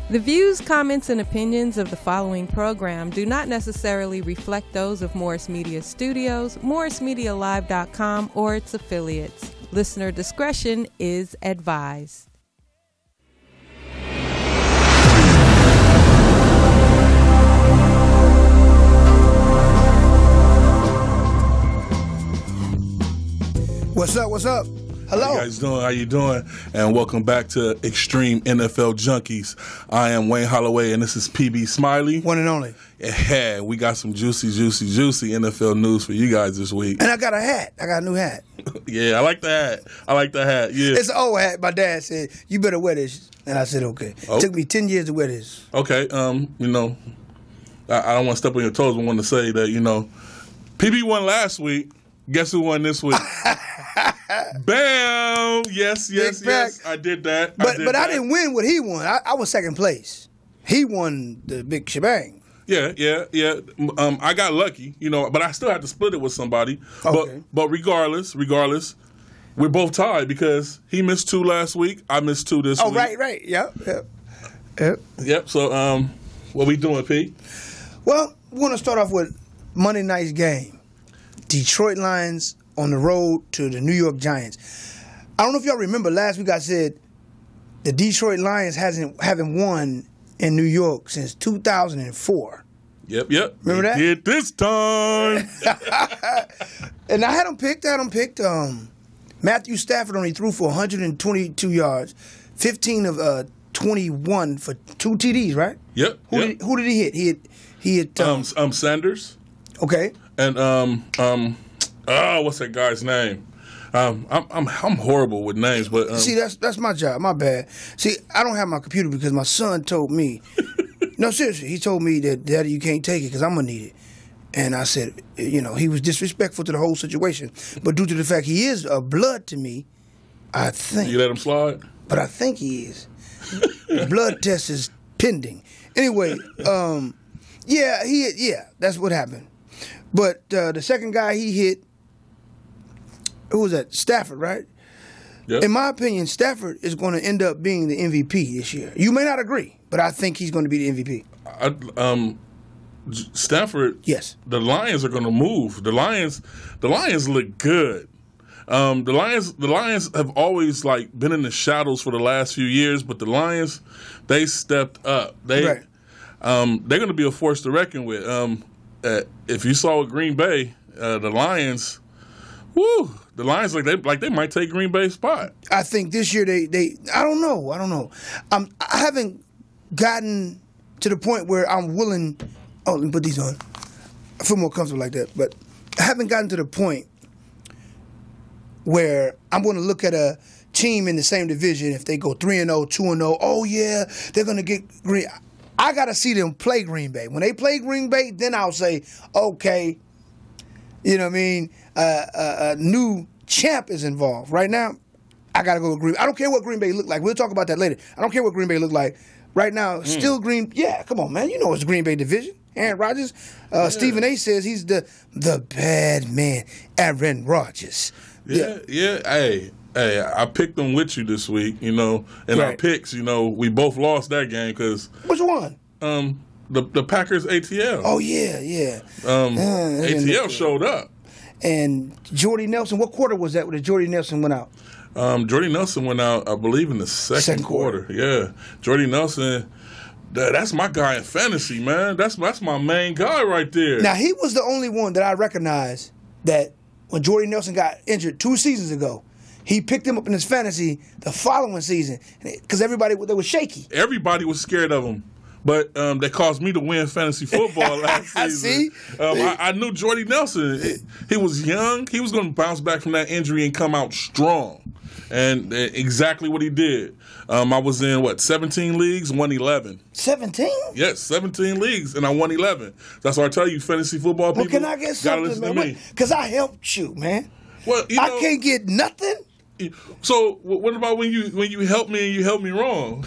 The views, comments, and opinions of the following program do not necessarily reflect those of Morris Media Studios, MorrisMediaLive.com, or its affiliates. Listener discretion is advised. What's up? What's up? Hello. How you guys doing? How you doing? And welcome back to Extreme NFL Junkies. I am Wayne Holloway, and this is PB Smiley. One and only. Yeah, we got some juicy NFL news for you guys this week. And I got a hat. I got a new hat. Yeah, I like the hat. Yeah. It's an old hat. My dad said, you better wear this. And I said, okay. Oh. It took me 10 years to wear this. Okay, I don't want to step on your toes, but I want to say that, PB won last week. Guess who won this week? Bam! Yes. I did that. But I didn't win what he won. I was second place. He won the big shebang. Yeah. I got lucky, but I still had to split it with somebody. Okay. But regardless, we're both tied because he missed 2 last week. I missed 2 this week. Oh, right. Yep. So, what we doing, P? Well, we're going to start off with Monday night's game. Detroit Lions on the road to the New York Giants. I don't know if y'all remember last week I said the Detroit Lions haven't won in New York since 2004. Yep. Remember that? Did this time. And I had them picked. Matthew Stafford only threw for 122 yards, 15 of 21 for 2 TDs, right? Yep. Who did he hit? He hit Sanders. Okay. And what's that guy's name? I'm horrible with names, but see, that's my job. My bad. See, I don't have my computer because my son told me. No, seriously, he told me that, Daddy, you can't take it because I'm gonna need it. And I said, he was disrespectful to the whole situation. But due to the fact he is a blood to me, I think. You let him slide? But I think he is. Blood test is pending. Anyway, that's what happened. But the second guy he hit, who was that? Stafford, right? Yep. In my opinion, Stafford is going to end up being the MVP this year. You may not agree, but I think he's going to be the MVP. Stafford. Yes. The Lions are going to move. The Lions look good. The Lions have always been in the shadows for the last few years, but the Lions, they stepped up. They're going to be a force to reckon with. If you saw Green Bay, the Lions, they might take Green Bay's spot. I think this year they I don't know. I haven't gotten to the point where I'm willing. Oh, let me put these on. I feel more comfortable like that, but I haven't gotten to the point where I'm going to look at a team in the same division if they go 3-0, 2-0. Oh yeah, they're going to get Green. I got to see them play Green Bay. When they play Green Bay, then I'll say, okay, a new champ is involved. Right now, I got to go with Green Bay. I don't care what Green Bay look like. We'll talk about that later. I don't care what Green Bay look like. Right now, still Green. Yeah, come on, man. You know it's Green Bay division. Aaron Rodgers. Stephen A. says he's the bad man, Aaron Rodgers. Yeah. Hey, I picked them with you this week, in our picks, we both lost that game because... Which one? The Packers ATL. Oh, yeah. ATL showed up. And Jordy Nelson, what quarter was that when Jordy Nelson went out? Jordy Nelson went out, I believe, in the second quarter. Yeah. Jordy Nelson, that's my guy in fantasy, man. That's my main guy right there. Now, he was the only one that I recognized that when Jordy Nelson got injured 2 seasons ago, he picked him up in his fantasy the following season because they was shaky. Everybody was scared of him. But that caused me to win fantasy football last season. I knew Jordy Nelson. He was young. He was going to bounce back from that injury and come out strong. And exactly what he did. I was in, 17 leagues, won 11. 17? Yes, 17 leagues, and I won 11. That's why I tell you, fantasy football people, can I get something, man? Because I helped you, man. Well, I can't get nothing. So what about when you help me and you help me wrong?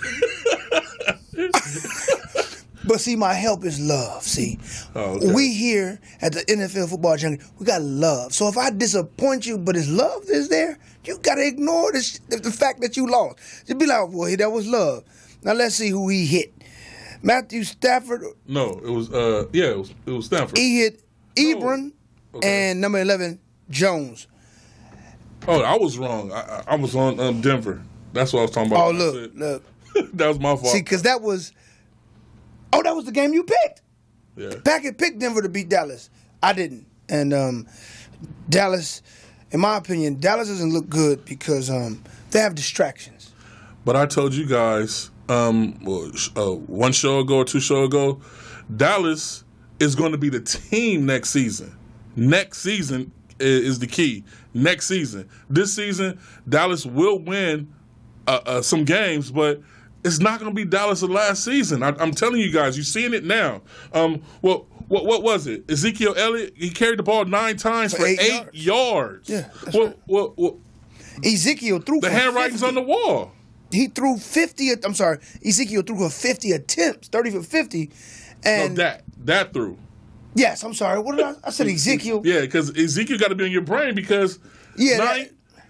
But see, my help is love, see. Oh, okay. We here at the NFL Football Junkie, we got love. So if I disappoint you, but his love is there, you got to ignore the fact that you lost. Just be like, well, that was love. Now let's see who he hit. Matthew Stafford, No, it was it was Stanford. Ehud Ebron, Okay. and number 11, Jones. Oh, I was wrong. I was on Denver. That's what I was talking about. Oh, look. That was my fault. See, because that was the game you picked. yeah. Packett picked Denver to beat Dallas. I didn't. And Dallas, in my opinion, Dallas doesn't look good because they have distractions. But I told you guys one show ago or 2 shows ago, Dallas is going to be the team next season. Next season is the key. Next season. This season, Dallas will win some games, but it's not going to be Dallas of last season. I'm telling you guys, you're seeing it now. What was it? Ezekiel Elliott, he carried the ball 9 times for 8 yards. Yeah, that's right. Ezekiel threw The for handwriting's 50. on the wall. He threw 50. I'm sorry. Ezekiel threw for 50 attempts, 30 for 50. And No, that threw. yes, I'm sorry. What did I said? Ezekiel. Yeah, because Ezekiel got to be in your brain because Yeah,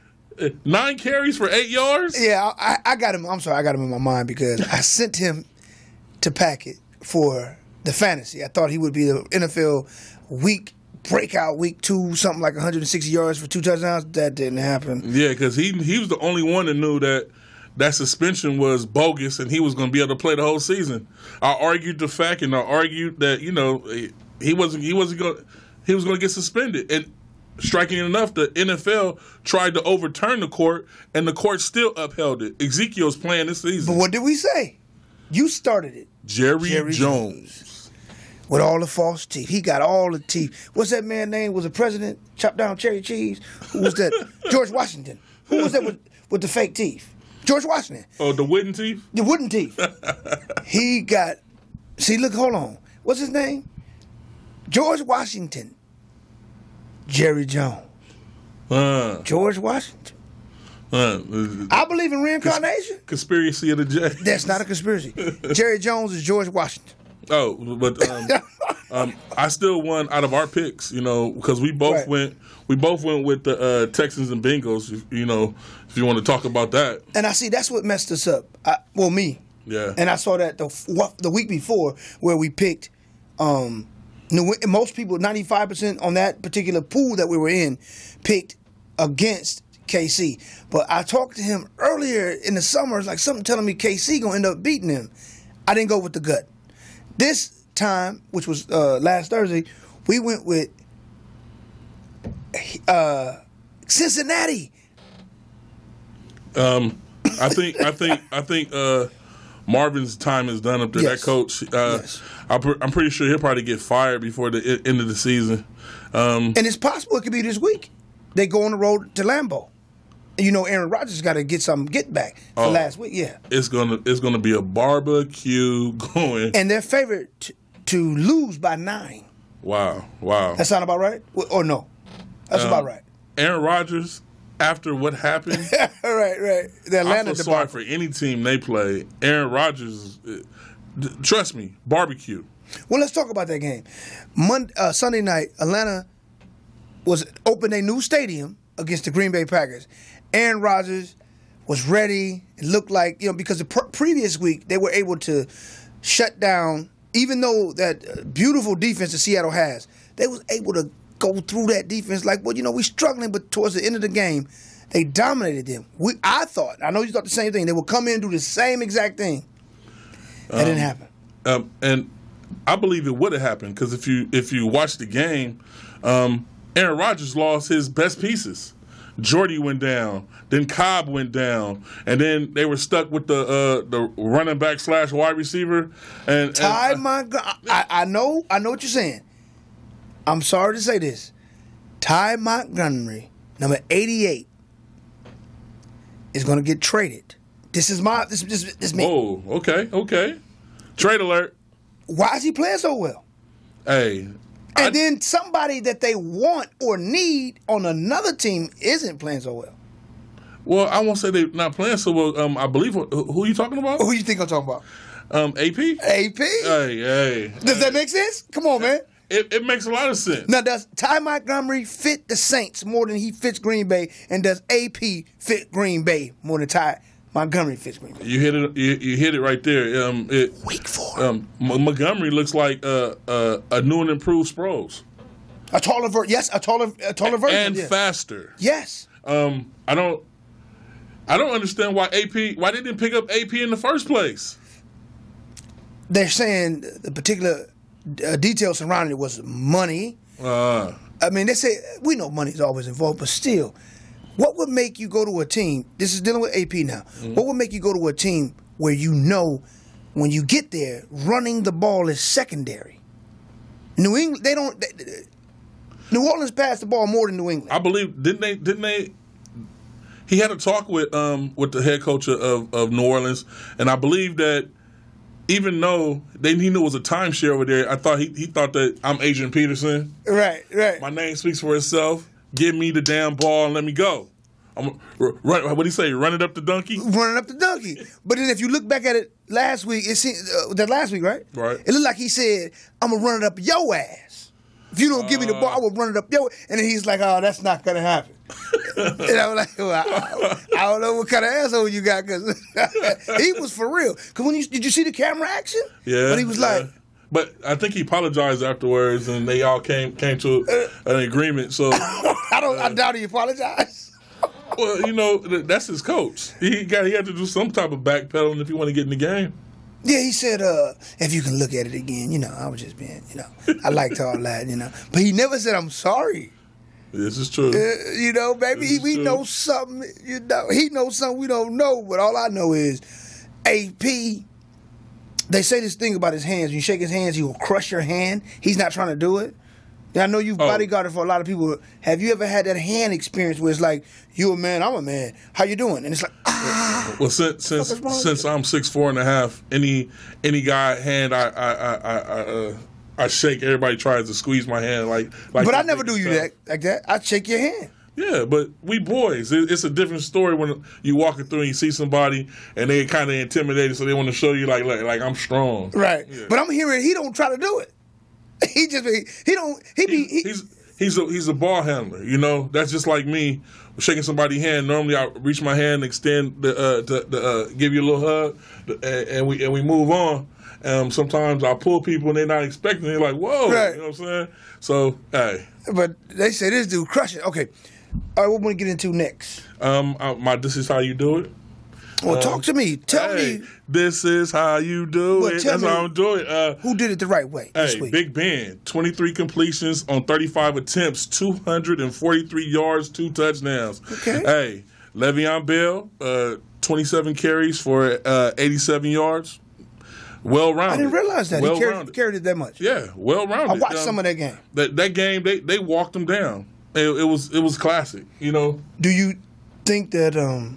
9 carries for 8 yards? Yeah, I got him. I'm sorry, I got him in my mind because I sent him to Packett for the fantasy. I thought he would be the NFL breakout week 2, something like 160 yards for 2 touchdowns. That didn't happen. Yeah, because he was the only one that knew that suspension was bogus and he was going to be able to play the whole season. I argued the fact, and I argued that he was going to get suspended. And striking enough, the NFL tried to overturn the court, and the court still upheld it. Ezekiel's playing this season. But what did we say? You started it. Jerry Jones. With all the false teeth. He got all the teeth. What's that man's name? Was the president? Chopped down cherry cheese? Who was that? George Washington. Who was that with the fake teeth? George Washington. Oh, the wooden teeth? The wooden teeth. He got... See, look, hold on. What's his name? George Washington. Jerry Jones. George Washington. I believe in reincarnation. Conspiracy of the J. That's not a conspiracy. Jerry Jones is George Washington. Oh, but I still won out of our picks, because we both Right. went with the Texans and Bengals. If you want to talk about that. And I see that's what messed us up. Me. Yeah. And I saw that the week before where we picked most people, 95% on that particular pool that we were in, picked against KC. But I talked to him earlier in the summer. It's like something telling me KC going to end up beating him. I didn't go with the gut. This time, which was last Thursday, we went with Cincinnati. I think Marvin's time is done up there. Yes. That coach, Yes. I'm pretty sure he'll probably get fired before the end of the season. And it's possible it could be this week. They go on the road to Lambeau. Aaron Rodgers got to get some get back for last week. Yeah. It's gonna be a barbecue going. And they're favored to lose by 9. Wow. That sound about right? Or no? That's about right. Aaron Rodgers, after what happened, right. The Atlanta I feel sorry debacle. for any team they play. Aaron Rodgers, trust me, barbecue. Well, let's talk about that game. Sunday night, Atlanta opened a new stadium against the Green Bay Packers. Aaron Rodgers was ready. It looked like, because the previous week they were able to shut down, even though that beautiful defense that Seattle has, they was able to go through that defense like, we're struggling, but towards the end of the game, they dominated them. I know you thought the same thing. They would come in and do the same exact thing. That didn't happen. And I believe it would have happened because if you watch the game, Aaron Rodgers lost his best pieces. Jordy went down, then Cobb went down, and then they were stuck with the running back / wide receiver. And Ty Montgomery. I know what you're saying. I'm sorry to say this. Ty Montgomery, number 88, is going to get traded. This is me. Oh, okay. Trade alert. Why is he playing so well? Hey. And then somebody that they want or need on another team isn't playing so well. Well, I won't say they're not playing so well. I believe who are you talking about? Who you think I'm talking about? AP. AP? Hey. Does that make sense? Come on, man. It makes a lot of sense. Now, does Ty Montgomery fit the Saints more than he fits Green Bay? And does AP fit Green Bay more than Ty Montgomery fits Green Bay. You hit it. You hit it right there. Week 4. Montgomery looks like a new and improved Sproles. A taller version. Yes, a taller version. And faster. Yes. I don't understand why they didn't pick up AP in the first place. They're saying the particular details surrounding it was money. I mean, they say we know money's always involved, but still, what would make you go to a team? This is dealing with AP now. Mm-hmm. What would make you go to a team where you know when you get there, running the ball is secondary? New England, they don't. New Orleans passed the ball more than New England. I believe didn't they? He had a talk with the head coach of New Orleans, and I believe that even though he knew it was a timeshare over there, I thought he thought that I'm Adrian Peterson. Right. My name speaks for itself. Give me the damn ball and let me go. What do you say? Run it up the donkey? Running up the donkey. But then if you look back at it last week, it seemed, that last week, right? Right. It looked like he said, I'm going to run it up your ass. If you don't give me the ball, I will run it up your ass. And then he's like, oh, that's not going to happen. And I was like, well, I don't know what kind of asshole you got, because he was for real. Because did you see the camera action? Yeah. But he was like. But I think he apologized afterwards, and they all came to an agreement. So I doubt he apologized. Well, that's his coach. He had to do some type of backpedaling if he want to get in the game. Yeah, he said, if you can look at it again, I was just being, I liked all that, But he never said, I'm sorry. This is true. Baby, we know something, he knows something we don't know, but all I know is AP, they say this thing about his hands. When you shake his hands, he will crush your hand. He's not trying to do it. Now, I know you've bodyguarded for a lot of people. Have you ever had that hand experience where it's like, you a man, I'm a man, how you doing? And it's like, Well, since I'm 6'4.5", any guy hand I shake, everybody tries to squeeze my hand like. But I never do you that like that. I shake your hand. Yeah, but we boys. It's a different story when you walking through and you see somebody and they kind of intimidated, so they want to show you like I'm strong. Right. Yeah. But I'm hearing he don't try to do it. He's a ball handler. That's just like me shaking somebody's hand. Normally I reach my hand, extend to give you a little hug, and we move on. Sometimes I pull people and they're not expecting it. They're like, whoa, right. You know what I'm saying? So, hey. But they say this dude crush it. Okay. All right, what we want to get into next? This is how you do it. Well, talk to me. Tell me. This is how you do it. That's how I'm doing it. Who did it the right way this week? Big Ben, 23 completions on 35 attempts, 243 yards, 2 touchdowns. Okay. Hey, Le'Veon Bell, 27 carries for 87 yards. Well-rounded. I didn't realize that. He carried it that much. Yeah, well-rounded. I watched some of that game. That game, they walked him down. It was classic, Do you think that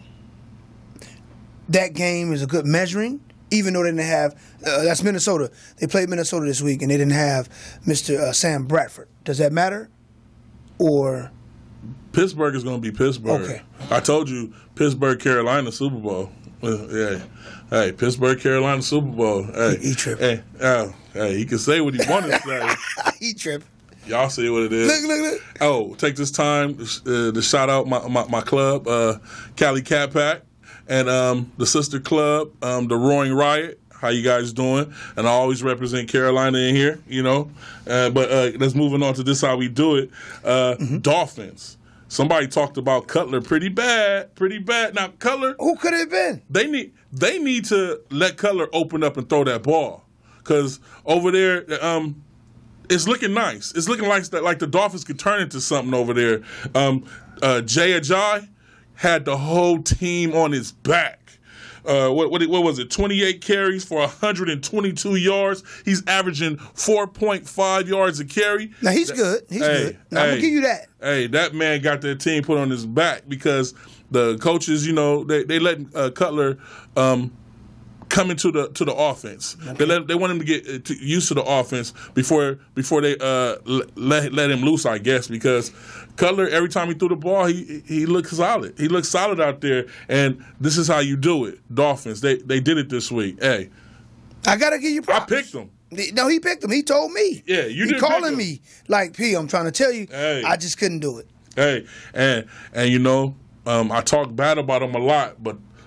that game is a good measuring, even though they didn't have that's Minnesota. They played Minnesota this week, and they didn't have Mr. Sam Bradford. Does that matter? Or Pittsburgh is going to be Pittsburgh. Okay. I told you, Pittsburgh, Carolina, Super Bowl. Yeah. Hey, Pittsburgh, Carolina, Super Bowl. Hey, he tripping. Hey, he can say what he wanted to say. He tripping. Y'all see what it is. Look. Oh, take this time to shout out my club, Cali Cat Pack, and the sister club, the Roaring Riot. How you guys doing? And I always represent Carolina in here, But let's moving on to this how we do it. Dolphins. Somebody talked about Cutler pretty bad. Now Cutler, who could it have been? They need to let Cutler open up and throw that ball, because over there, it's looking nice. It's looking like the Dolphins could turn into something over there. Jay Ajayi had the whole team on his back. What was it? 28 carries for 122 yards. He's averaging 4.5 yards a carry. Now he's good. He's good. Now, I'm gonna give you that. Hey, that man got that team put on his back because the coaches, they let Cutler come into the offense. Okay. They want him to get used to the offense before they let him loose, I guess, because Cutler, every time he threw the ball, he looked solid. He looked solid out there, and this is how you do it. Dolphins, they did it this week. Hey, I gotta give you props. I picked them. No, he picked them. He told me. Yeah, you did. He calling me like, P, I'm trying to tell you, I just couldn't do it. Hey, and I talk bad about him a lot, but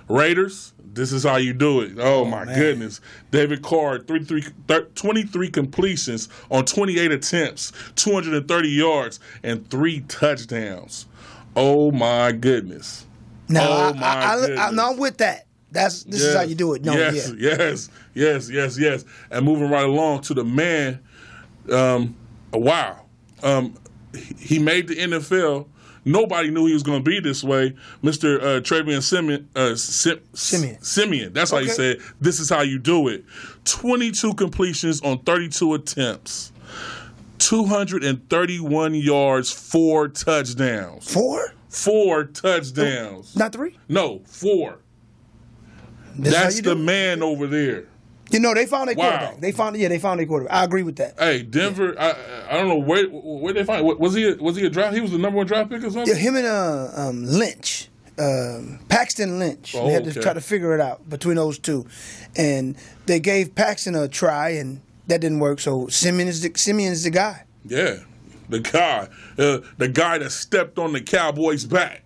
Raiders, this is how you do it. Oh my man. goodness. David Carr, 23 completions on 28 attempts, 230 yards, and 3 touchdowns. Oh my goodness. Now, goodness. I'm with that. This is how you do it. No, Yes. And moving right along to the man, wow. He made the NFL. Nobody knew he was going to be this way. Mr. Travion Simeon. That's how he said, this is how you do it. 22 completions on 32 attempts. 231 yards, 4 touchdowns. 4? 4 touchdowns. Not 3? No, 4. That's the man over there. You know, they found their quarterback. They found their quarterback. I agree with that. Hey, Denver, I don't know where they find. Was he a draft? He was the number 1 draft pick or something? Yeah, him and Lynch, Paxton Lynch. They had to try to figure it out between those two, and they gave Paxton a try, and that didn't work. So Simeon is the guy. Yeah, the guy that stepped on the Cowboys' back,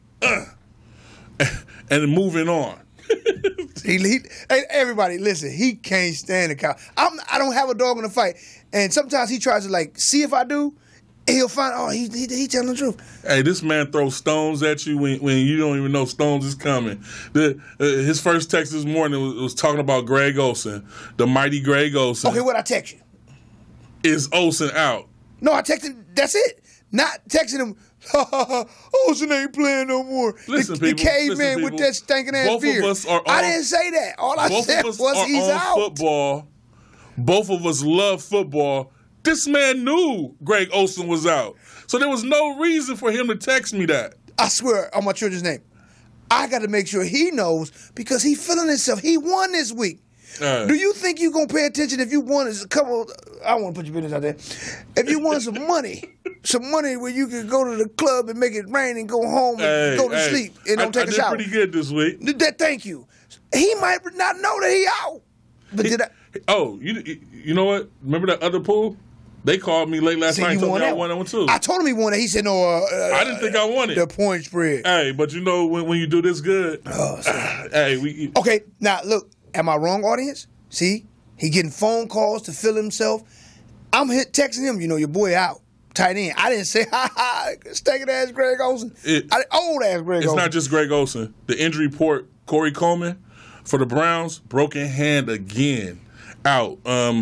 and moving on. Hey, everybody, listen. He can't stand the cow. I don't have a dog in the fight, and sometimes he tries to see if I do. And he'll find he telling the truth. Hey, this man throws stones at you when you don't even know stones is coming. His first text this morning was talking about Greg Olsen, the mighty Greg Olsen. Okay, what I text you? Is Olsen out? No, I texted him. That's it. Not texting him. Olsen ain't playing no more. Listen, the caveman with that stinking ass beard. I didn't say that. All I said was he's out. Football. Both of us love football. This man knew Greg Olsen was out, so there was no reason for him to text me that. I swear on my children's name, I got to make sure he knows because he's feeling himself. He won this week. Do you think you're going to pay attention if you won a couple? I don't want to put your business out there. If you won some money where you could go to the club and make it rain and go home and go to sleep and don't take a shower. I did pretty good this week. Thank you. He might not know that he out. But you know what? Remember that other pool? They called me late last night and told me I won that one too. I told him he won it. He said, no. I didn't think I won it. The point spread. Hey, but you know when you do this good. Okay, now look. Am I wrong, audience? See? He getting phone calls to feel himself. I'm texting him, your boy out. Tight end. I didn't say, stinking ass Greg Olsen. Old ass Greg Olsen. It's not just Greg Olsen. The injury report, Corey Coleman for the Browns, broken hand again. Out.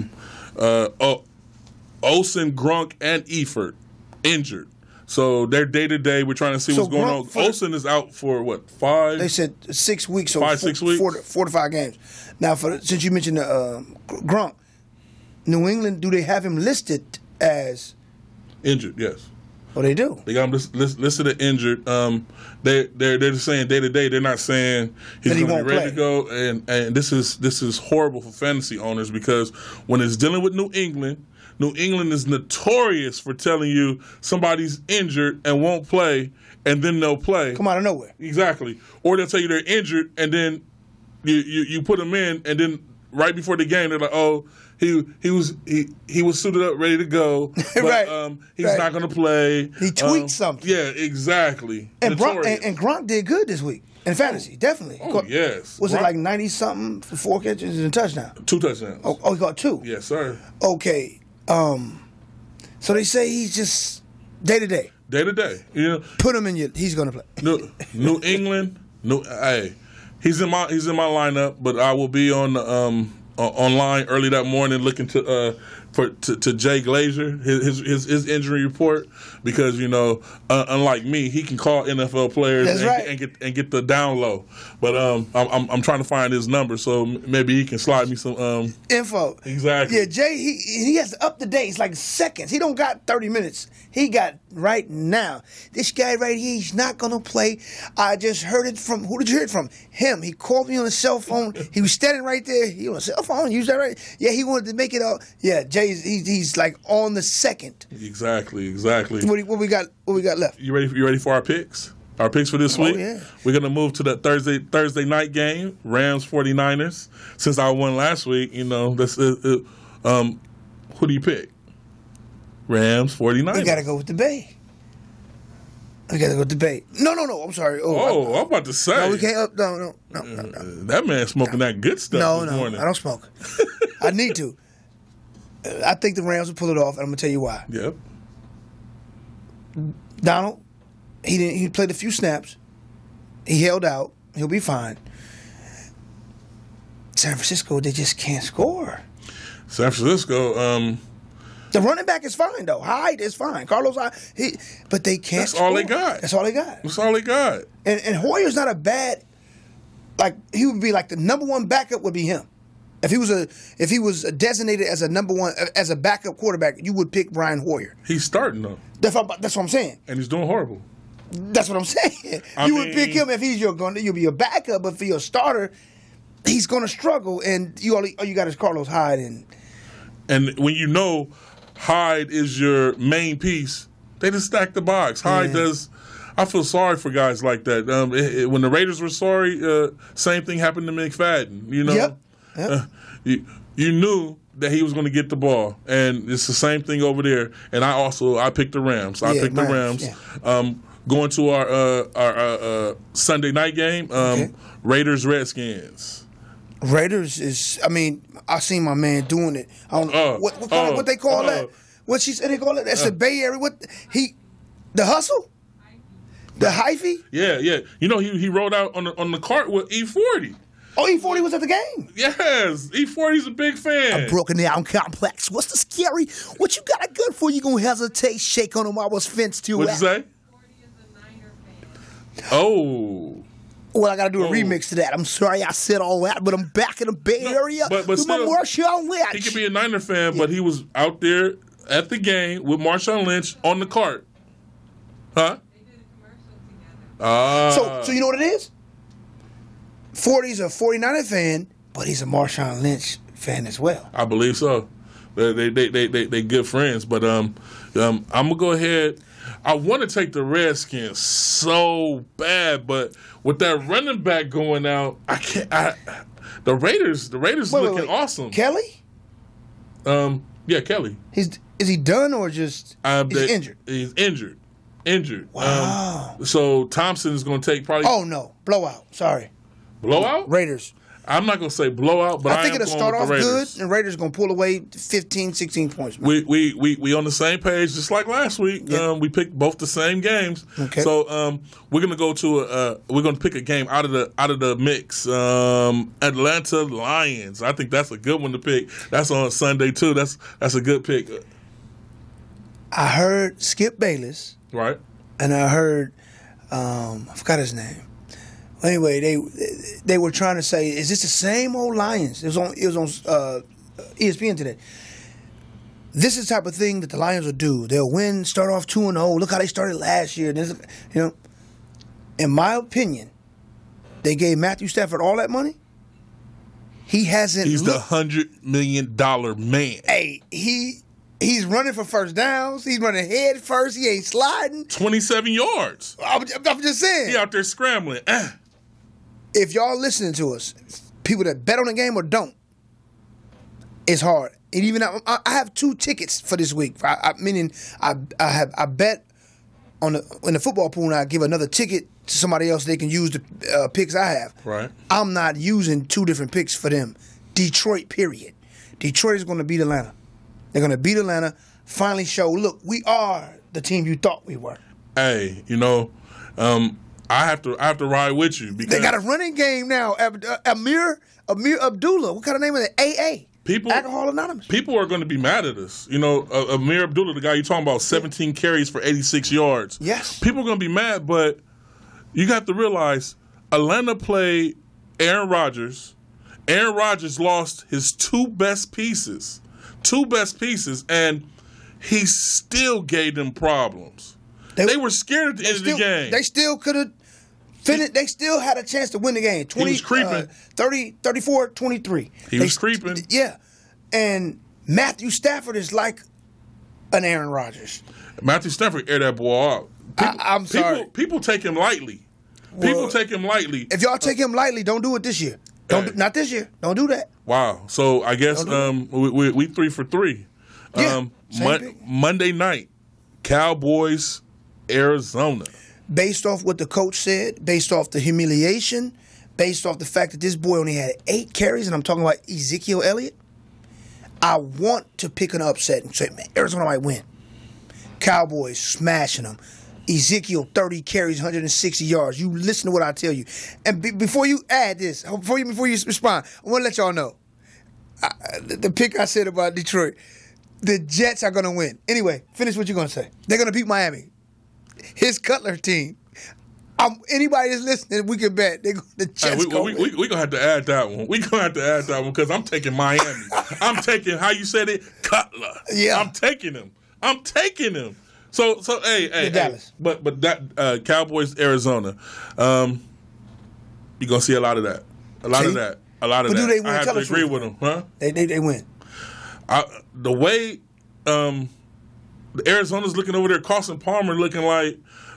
Olsen, Gronk, and Eifert injured. So they're day-to-day. We're trying to see what's going on. Olsen is out for, 5? They said 6 weeks. So 6 weeks? 4 to 5 games. Now, since you mentioned Gronk, New England, do they have him listed as injured? Yes. Oh, they do. They got him listed as injured. They're just saying day-to-day. They're not saying he's going to be ready to go. And this is horrible for fantasy owners because when it's dealing with New England is notorious for telling you somebody's injured and won't play, and then they'll play. Come out of nowhere. Exactly. Or they'll tell you they're injured, and then you put them in, and then right before the game, they're like, oh, he was suited up, ready to go, but right. He's not going to play. He tweaked something. Yeah, exactly. And Gronk did good this week. In fantasy, definitely. Oh, yes. Was it like 90-something for 4 catches and a touchdown? 2 touchdowns. Oh, he got 2? Yes, sir. Okay. So they say he's just day-to-day. Day-to-day. Put him in he's going to play. New England, he's in my lineup, but I will be on online early that morning looking to Jay Glazer, his injury report, because unlike me, he can call NFL players and get the down low. But I'm trying to find his number, so maybe he can slide me some info. Exactly. Yeah, Jay, he has up to date. It's like seconds. He don't got 30 minutes. He got right now. This guy right here, he's not gonna play. I just heard it from. Who did you hear it from? Him. He called me on the cell phone. He was standing right there. He on a cell phone. Use that right. Yeah, he wanted to make it up. Yeah, Jay's he's like on the second. Exactly. What we got left? You ready for our picks? Our picks for this week? Yeah. We're going to move to the Thursday night game, Rams 49ers. Since I won last week, who do you pick? Rams 49ers. We got to go with the Bay. We got to go debate. No. I'm sorry. Oh, I'm about to say. No, we can't. No. That man smoking that good stuff this morning. I don't smoke. I need to. I think the Rams will pull it off, and I'm gonna tell you why. Yep. Donald, he played a few snaps. He held out. He'll be fine. San Francisco, they just can't score. San Francisco, the running back is fine though. Hyde is fine. Carlos Hyde, but they can't. That's score. all they got. That's all they got. That's all they got. And Hoyer's not a bad. Like he would be like the number one backup would be him. If he was designated as a number one as a backup quarterback, you would pick Brian Hoyer. He's starting though. That's what I'm saying. And he's doing horrible. That's what I'm saying. You would pick him if you'll be a backup, but for your starter, he's going to struggle. And all you got is Carlos Hyde. And when you know Hyde is your main piece, they just stack the box. Hyde does. I feel sorry for guys like that. When the Raiders were sorry, same thing happened to McFadden. You know, Yep. You knew that he was going to get the ball, and it's the same thing over there. And I picked the Rams. I picked the Rams. Yeah. Going to our Sunday night game, Raiders Redskins. Raiders is. I mean, I seen my man doing it. I don't know what they call that. What she said they call it? That's the Bay Area. The hustle. The hyphy? Yeah. You know, he rode out on the cart with E40. Oh, E40 was at the game? Yes. E40's a big fan. A broken down complex. What's the scary? What you got a gun for? You gonna hesitate, shake on him while I was fenced to. What'd you say? Oh. Well, I got to do a remix to that. I'm sorry I said all that, but I'm back in the Bay Area but with still, my Marshawn Lynch. He could be a Niner fan, but he was out there at the game with Marshawn Lynch on the cart. Huh? So you know what it is? 40's a 49er fan, but he's a Marshawn Lynch fan as well. I believe so. They good friends, but I'm gonna go ahead. I want to take the Redskins so bad, but with that running back going out, I can't. The Raiders looking awesome. Kelly? Yeah, Kelly. Is he done or just he's injured? He's injured. Wow. So Thompson is going to take probably. Oh no, blowout. Sorry. Blowout? Raiders. I'm not going to say blowout, but I think it'll start off good, and Raiders going to pull away 15, 16 points. We on the same page, just like last week. Yeah. We picked both the same games. Okay. So we're going to go to we're going to pick a game out of the mix. Atlanta Lions. I think that's a good one to pick. That's on Sunday too. That's a good pick. I heard Skip Bayless. Right. And I heard I forgot his name. Anyway, they were trying to say, is this the same old Lions? It was on ESPN today. This is the type of thing that the Lions will do. They'll win, start off 2-0. Look how they started last year. In my opinion, they gave Matthew Stafford all that money. He hasn't. He's the $100 million man. Hey, he's running for first downs. He's running head first. He ain't sliding. 27 yards. I'm just saying. He out there scrambling. If y'all listening to us, people that bet on the game or don't, it's hard. And even I have 2 tickets for this week. Meaning I bet in the football pool, and I give another ticket to somebody else. They can use the picks I have. Right. I'm not using 2 different picks for them. Detroit, period. Detroit is going to beat Atlanta. They're going to beat Atlanta. Finally show, look, we are the team you thought we were. Hey, I have to ride with you because they got a running game now. Amir Abdullah. What kind of name is it? AA. Alcohol Anonymous. People are going to be mad at us. Amir Abdullah, the guy you're talking about, 17 carries for 86 yards. Yes. People are going to be mad, but you got to realize Atlanta played Aaron Rodgers. Aaron Rodgers lost his 2 best pieces. 2 best pieces, and he still gave them problems. They were scared at the end of the game. They still could have finished. They still had a chance to win the game. 20, he was creeping. 34-23. He was creeping. Yeah. And Matthew Stafford is like an Aaron Rodgers. Matthew Stafford aired that ball out. I'm sorry. People take him lightly. If y'all take him lightly, don't do it this year. Not this year. Don't do that. Wow. So I guess we 3 for 3. Yeah, Monday night, Cowboys, Arizona. based off what the coach said, based off the humiliation, based off the fact that this boy only had 8 carries, and I'm talking about Ezekiel Elliott, I want to pick an upset and say, man, Arizona might win. Cowboys smashing them. Ezekiel, 30 carries, 160 yards. You listen to what I tell you. And before you add this, before you respond, I want to let y'all know. The pick I said about Detroit, the Jets are going to win. Anyway, finish what you're going to say. They're going to beat Miami. His Cutler team. Anybody that's listening, we can bet the Jets we're going to have to add that one. We're going to have to add that one because I'm taking Miami. I'm taking, how you said it, Cutler. Yeah. I'm taking him. So hey, Dallas. But that Cowboys, Arizona, you're gonna see a lot of that. A lot of that. But do they win? I have to agree with them, huh? They win. The way the Arizona's looking over there, Carson Palmer looking like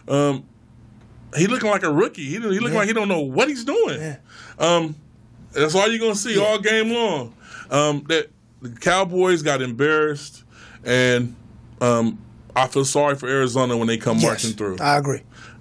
he looking like a rookie. He looking like he don't know what he's doing. Yeah. That's all you're gonna see all game long. That the Cowboys got embarrassed, and I feel sorry for Arizona when they come marching through. I agree.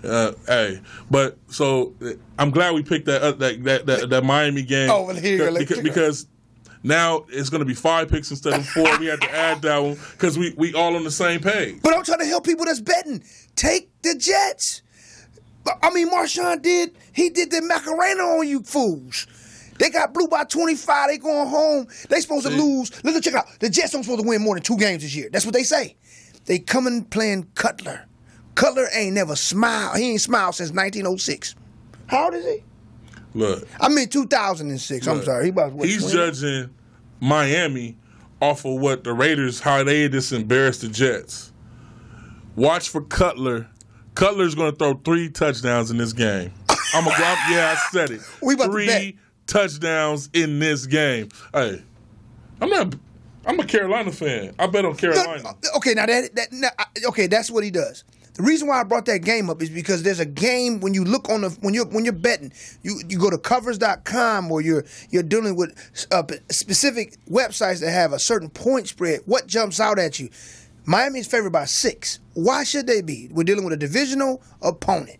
But so I'm glad we picked that Miami game. Oh, well, here you go. Because now it's going to be 5 picks instead of 4. We had to add that one because we all on the same page. But I'm trying to help people that's betting. Take the Jets. I mean, Marshawn did the Macarena on you fools. They got blew by 25. They going home. They supposed to lose. Look, check it out. The Jets don't supposed to win more than 2 games this year. That's what they say. They coming playing Cutler. Cutler ain't never smiled. He ain't smiled since 1906. How old is he? Look. I mean 2006. Look, I'm sorry. He's judging Miami off of what the Raiders, how they just embarrassed the Jets. Watch for Cutler. Cutler's going to throw 3 touchdowns in this game. I said it. We about 3 touchdowns in this game. Hey, I'm a Carolina fan. I bet on Carolina. Okay, now that's what he does. The reason why I brought that game up is because there's a game when you look on when you're betting, you go to covers.com or you're dealing with specific websites that have a certain point spread. What jumps out at you? Miami is favored by 6. Why should they be? We're dealing with a divisional opponent.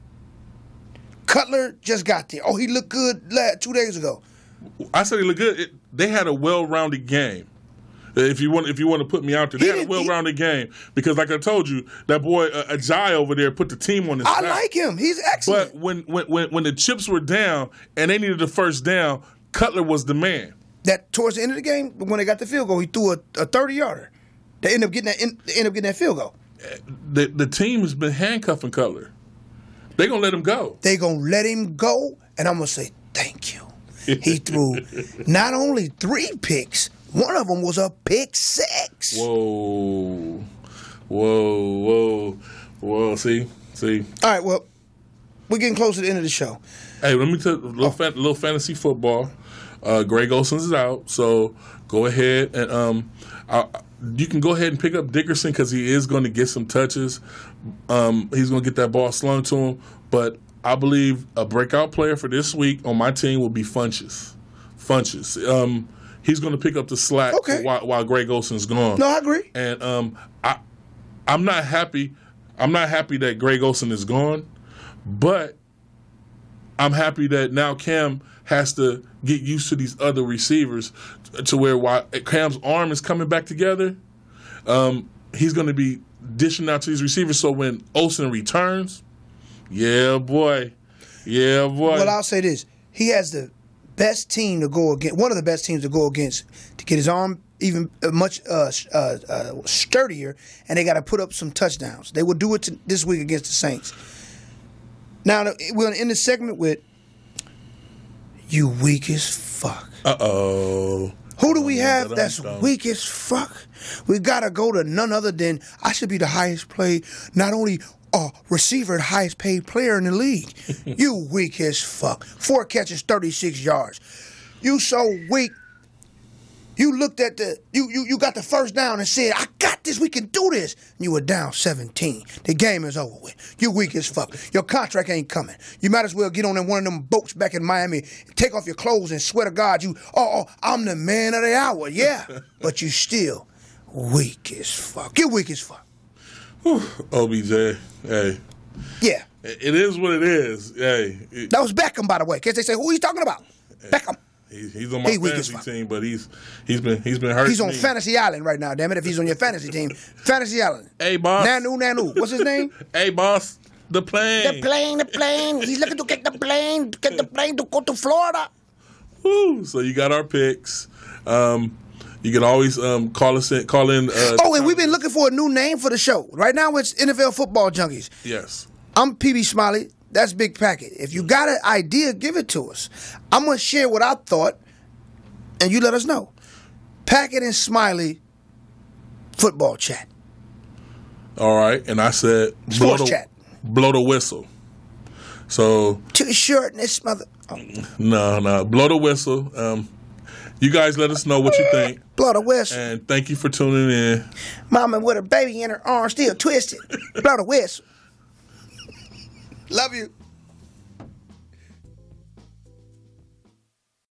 Cutler just got there. Oh, he looked good 2 days ago. I said he looked good. They had a well-rounded game. If you want to put me out there, they had a well-rounded game because, like I told you, that boy Ajayi over there put the team on his back. I like him. He's excellent. But when the chips were down and they needed the first down, Cutler was the man. That towards the end of the game, when they got the field goal, he threw a 30-yarder. They end up getting that field goal. The team has been handcuffing Cutler. They're gonna let him go. They're gonna let him go, and I'm gonna say thank you. He threw not only 3 picks. One of them was a pick 6. Whoa. See. All right, well, we're getting close to the end of the show. Hey, let me tell you a little fantasy football. Greg Olson's is out, so go ahead and you can go ahead and pick up Dickerson because he is going to get some touches. He's going to get that ball slung to him, but I believe a breakout player for this week on my team will be Funches. He's going to pick up the slack while Greg Olson's gone. No, I agree. And I'm not happy. I'm not happy that Greg Olson is gone, but I'm happy that now Cam has to get used to these other receivers to where while Cam's arm is coming back together, he's going to be dishing out to these receivers. So when Olsen returns, yeah, boy. Well, I'll say this. He has the best team to go against, one of the best teams to go against to get his arm even much sturdier, and they got to put up some touchdowns. They will do it this week against the Saints. Now, we're going to end this segment with you weak as fuck. Uh-oh. Who do we have that's weak as fuck? We got to go to none other than I should be the highest paid, not only receiver, the highest paid player in the league. You weak as fuck. 4 catches, 36 yards. You so weak. You looked at you got the first down and said, I got this, we can do this. And you were down 17. The game is over with. You weak as fuck. Your contract ain't coming. You might as well get on in one of them boats back in Miami, take off your clothes and swear to God I'm the man of the hour. Yeah. But you still weak as fuck. You weak as fuck. Whew. OBJ. Hey. Yeah. It is what it is. Hey, That was Beckham, by the way. Can't they say who he's talking about? Beckham. he's on my fantasy team, but he's been hurting. He's on me. Fantasy Island right now. Damn it! If he's on your fantasy team, Fantasy Island. Hey, boss. Nanu. What's his name? Hey, boss. The plane. The plane. He's looking to get the plane to go to Florida. Woo. So you got our picks. You can always call in. And we've been looking for a new name for the show. Right now it's NFL Football Junkies. Yes. I'm PB Smiley. That's Big Packet. If you got an idea, give it to us. I'm going to share what I thought, and you let us know. Packet and Smiley football chat. All right. And I said, Sports chat. Blow the whistle. So. Too short in this mother. Oh. No. Blow the whistle. You guys let us know what you think. Blow the whistle. And thank you for tuning in. Mama with her baby in her arm still twisted. Blow the whistle. Love you.